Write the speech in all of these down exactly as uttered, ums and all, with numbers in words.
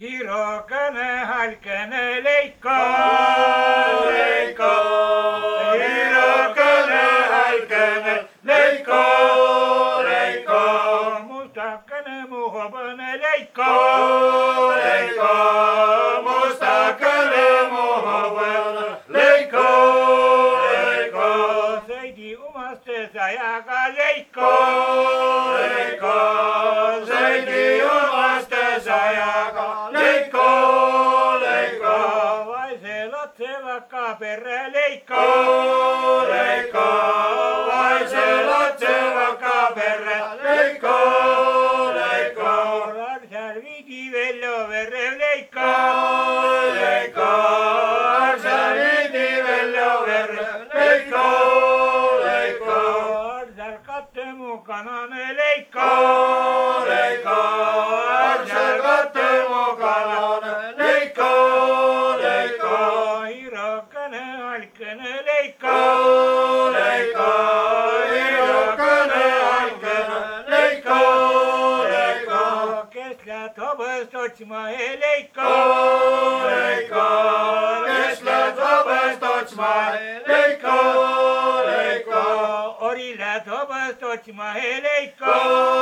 Hirokene halkene leiko, leiko, hirokene halkene leiko, leiko, mustakene muhobene leiko, leiko, mustakene muhobene leiko, leiko, seidi umaste sajaga leiko, leiko, seidi umaste sajaga leiko, leiko, vaise lapse vaikka perre leiko, leiko, vaise lapse vaikka perre leiko, leiko, arsal vidi vello verre leiko, leiko, arsal vidi vello verre leiko, leiko, arsal katte mukanane leiko, leiko, arsal katte mukanane leiko, leiko, hirokene halkene leiko, leiko, hirokene halkene leiko, leiko, keslat hobest otsima leiko, leiko, kes lähed hobest otsma leiko, leiko, orilad hobest otsima leiko,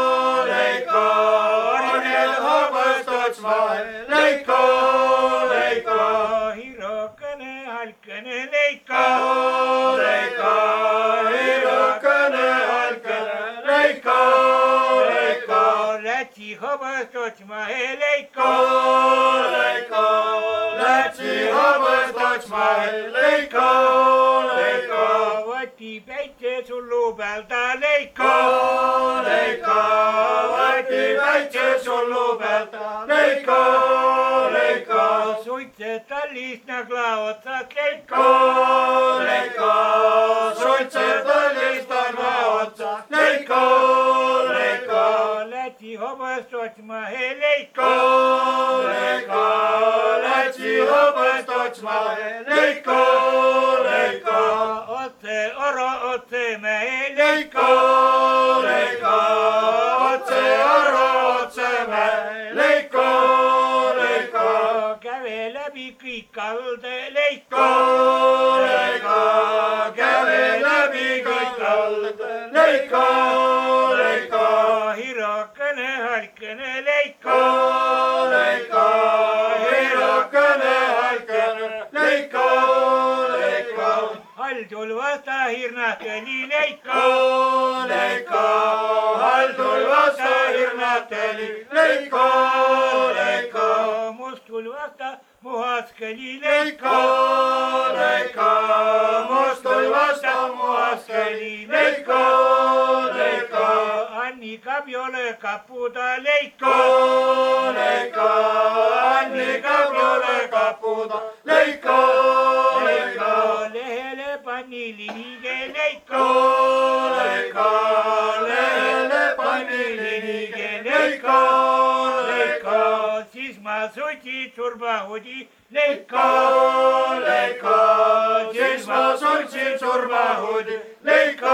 leiko, orjad hobest otsma leiko, leiko, hirokene halkene leiko, leiko, hirokene halkene leiko, leiko, lätsi hobest otsima leiko, leiko, lätsi hobest otsma leiko, leiko, võti päitse sullu pealta leiko, leiko, võti väikse sullu pealt leiko, leiko, suitsetab liisnagla otsast leiko, leiko, suitsetab liisnagla otsast leiko, leiko, lätsi hobest otsima leiko, leiko, lätsi hobest otsma leiko, leiko, otse oro otse mehe leiko, leiko, otse arro otse me leiko, leiko, käve läbi kõik kalde leiko, leiko, käve läbi kõik kald leiko, leiko, hirokene halkene leiko, leiko, hirokene halkene leiko, leiko, haldul vasta hirnateli leiko, leiko, haldul vasta hirnateli leiko, leiko, mustul vasta muhaskeli leiko, leiko, leiko, mustul vasta muhaskeli leiko, leiko, Anni Kabjole kapuda leiko, leiko, Anni Kabjole kapuda leiko, leiko, lehele pani linige leiko, leiko, lehele pani linige leiko, leiko, siis ma sutsin surmahudi leiko, leiko, siis ma sutsin surmahudi leiko,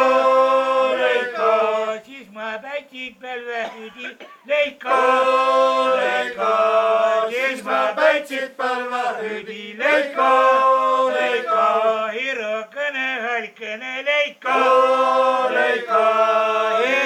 leiko, siis ma pätsin pelvehüdi leiko, leiko, siis ma pätsin palvahüdi leiko, leiko, hirokene halkene leiko, leiko,